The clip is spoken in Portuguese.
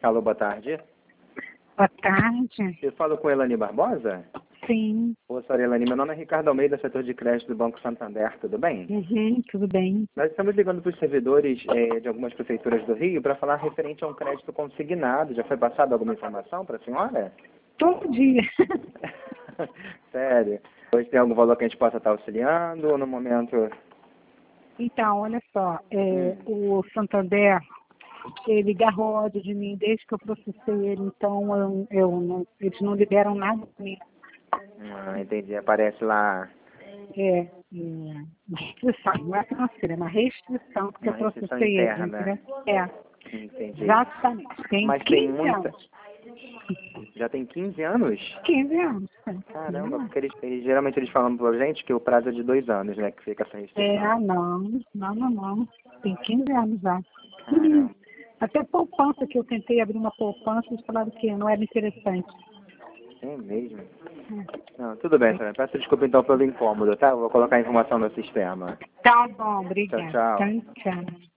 Alô, boa tarde. Boa tarde. Eu falo com Elane Barbosa? Sim. Ô, senhora Elane, meu nome é Ricardo Almeida, setor de crédito do Banco Santander, tudo bem? Tudo bem. Nós estamos ligando para os servidores de algumas prefeituras do Rio para falar referente a um crédito consignado. Já foi passada alguma informação para a senhora? Todo dia. Sério? Hoje tem algum valor que a gente possa estar auxiliando ou no momento... Então, olha só, o Santander, ele agarrou ódio de mim desde que eu processei ele, então eles não liberam nada para mim. Entendi. Aparece lá... Uma restrição, não é financeira, é uma restrição, porque Uma eu restrição processei ele, interna. entendeu? Entendi. Exatamente. Tem Mas 15 tem muita... anos. Já tem 15 anos? 15 anos. Caramba, porque geralmente eles falam pra gente que o prazo é de 2 anos, né? Que fica essa restrição. Não. Tem 15 anos já. Caramba. Até poupança, que eu tentei abrir uma poupança, eles falaram que não era interessante. É mesmo? Não, tudo bem, senhora. Peço desculpa então pelo incômodo, tá? Eu vou colocar a informação no sistema. Tá bom, obrigada. Tchau, tchau. Tchau.